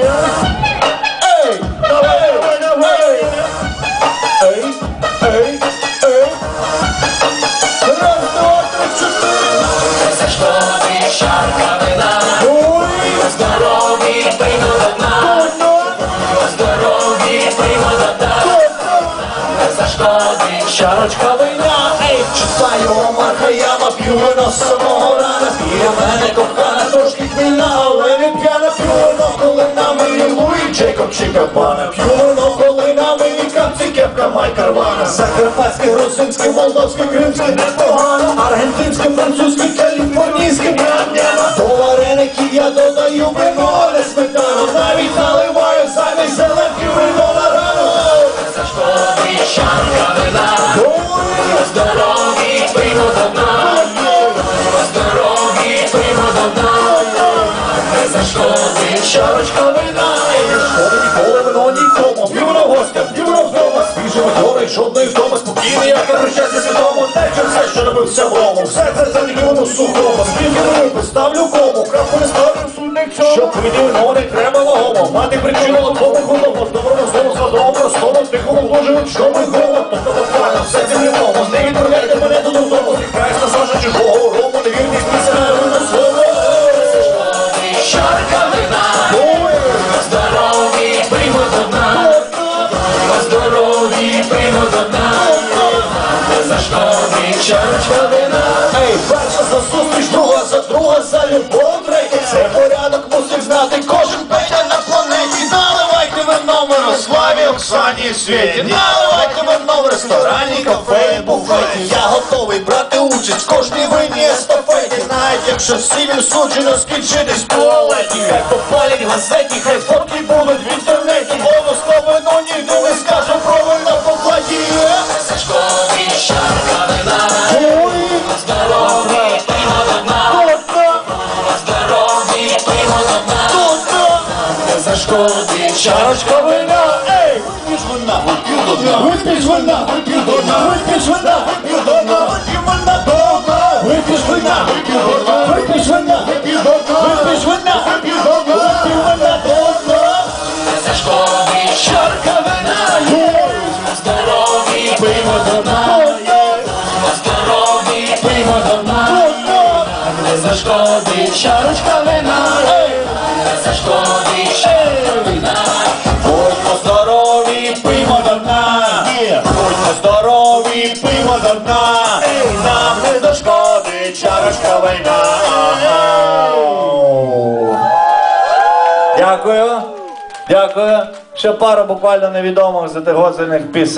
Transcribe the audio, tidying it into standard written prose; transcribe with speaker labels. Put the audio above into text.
Speaker 1: Ей, давай, давай. Ей, ей, ей. Раз, два, три, чотири.
Speaker 2: За что ты чарка вина?
Speaker 1: Ой,
Speaker 2: Здоровье прямо до дна. Здоровье прямо до дна. За что ты чарочка вина?
Speaker 1: ей, читаю Мархаяма, п'ю вино з самого рана. Біля мене кохана, трошки хвильна, але не п'яна. П'ю вино, коли на мені Луї, Джейкоб чи Габбана. П'ю вино, коли на мені капці, кепка, Майка Рвана. Закарпатське, грузинське, молдовське, кримське, непогано. Аргентинське, французьке, каліфорнійське, брам-няма. До вареників я додаю вино, не сметану. Навіть наливаю замість зеленки вино на рану.
Speaker 2: За что ты чарка вина?
Speaker 1: Ой,
Speaker 2: Здоровье прямо до дна. Здоровье прямо до дна. За что ты чарочка вина?
Speaker 1: шкода ніколи вино нікому. П'ю на гостя, п'ю на вдома. Свіжий мотори, жодної вдома. Спокійний, як на прощастя святому. Тече все, що робився в рому. Все це завдяки воно сухому. Скільки не випив, ставлю кому. Крапку не ставлю, судник чому. Щоб пити вино не треба вагомо. Мати причину лотому голову. Доброму знову згадому, простому, тихому, дуже чому й голод. Тобто буквально все це невідомо. Не відправляйте мене додому. Зрікаюсь на Саша чужого рому. Невірність місця на слово.
Speaker 2: Чарка вина.
Speaker 1: Ой,
Speaker 2: Здоровье прямо до дна. Здоровье прямо до дна. За что ты чарочка вина?
Speaker 1: ей, перша за зустріч, друга за любов, третя це порядок мусить знати кожен петя на планеті. Наливайте вино Мирославі, Оксані і Світі. Наливайте вино в ресторані, кафе і буфеті. Я готовий брати участь в кожній винній естафеті. Навіть якщо всім суджено скінчитись в туалеті. Хай попалять газеті, хай фотки будуть в інтернеті. Обов'язково вино ніхто не скаже про вино покладі.
Speaker 2: За что ты чарка вина?
Speaker 1: Ой,
Speaker 2: Здоровье прямо до дна. Здоровье прямо до дна. За что ты
Speaker 1: чарочка вина, ей! Вип'єш вина, вип'ю до дна. Вип'єш вина, вип'ю до дна. Вип'єш вина, вип'ю до дна. Вип'ю вина до дна. Вип'єш вина, вип'ю до дна. Вип'єш вина, вип'ю до дна. Вип'єш вина, вип'ю до дна. Вип'ю вина до дна.
Speaker 2: За что ты чарка вина?
Speaker 1: Ей!
Speaker 2: Здоровье прямо до дна. Здоровье прямо до дна. За что ты чарочка вина? За что ты чарка вина?
Speaker 1: Будьмо здорові, пиймо до дна. Будьмо здорові, пиймо до дна. Нам не зашкодить чарочка вина. Дякую. Дякую. Ще пару буквально невідомих затягоджених пісень.